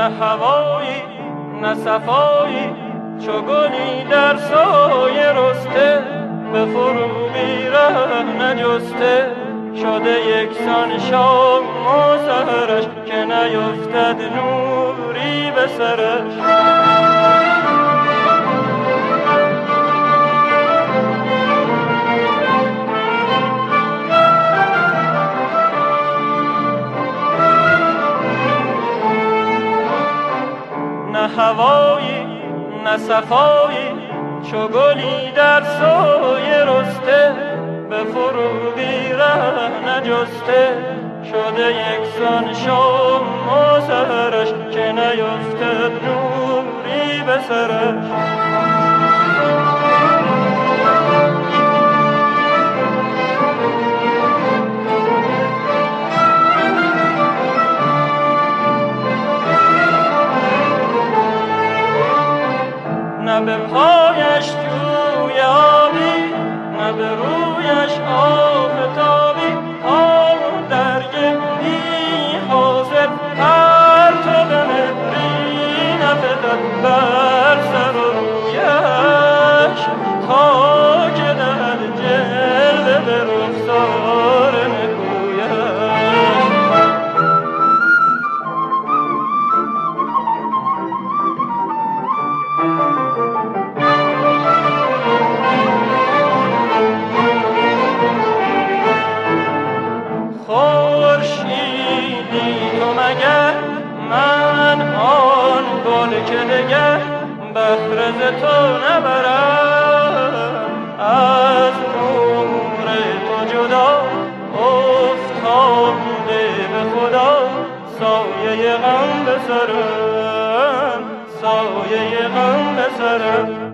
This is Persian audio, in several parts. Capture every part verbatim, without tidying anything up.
نه هوایی نه صفایی، چو گلی در سایه رسته، به فروغی ره نجسته. شده یکسان شام و سحرش، که نیفتد نوری به سرش. نه هوایی نه صفایی، چو گلی در سایه رسته، به فروغی ره نجسته. شده یکسان شام و سحرش، که نیفتد نوری به سرش. نه به پایش جوی آبی، نه به رویش آفتابی. آن در گلی حاضر، پرتاب مهری نفتد بر سر و رویش. تا که در جلوه به رخسار نکویش. من آن گل که دگر بهره ز تو نبرم، از نور تو جدا افتاده به خدا. سایه غم به سرم، سایه غم به سرم.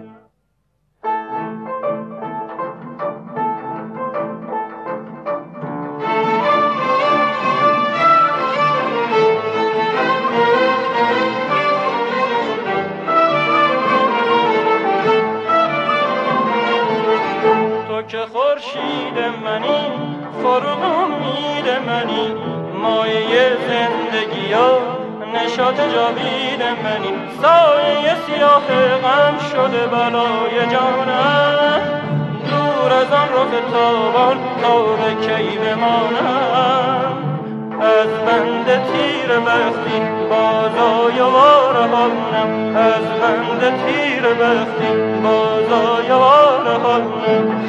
که خورشید منی، فروغ امید منی، مایه زندگی و نشاط جاوید منی. سایه سیاه غم شده بلای جانم، دور از آن رخ تابان تا به کی بمانم. از بند تیر بختی بازای وارهانم، از بند تیر بختی بازای وارهانم.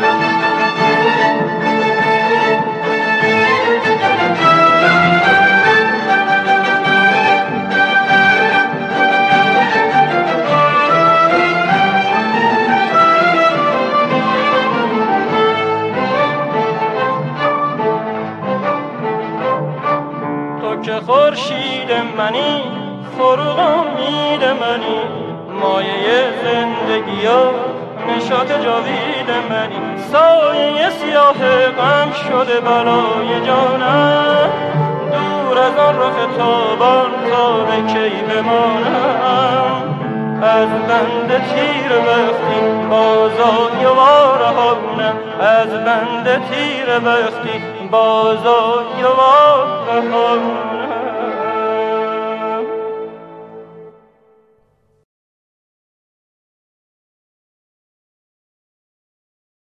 که خورشید منی، فروغ امید منی، مایه زندگی و نشاط جاوید منی. سایه سیاه غم شده بلای جانم، دور از آن رخ تابان تا به کی بمانم. از بند تیر بختی بازای وارهانم، از بند تیر بختی بازای وارهانم.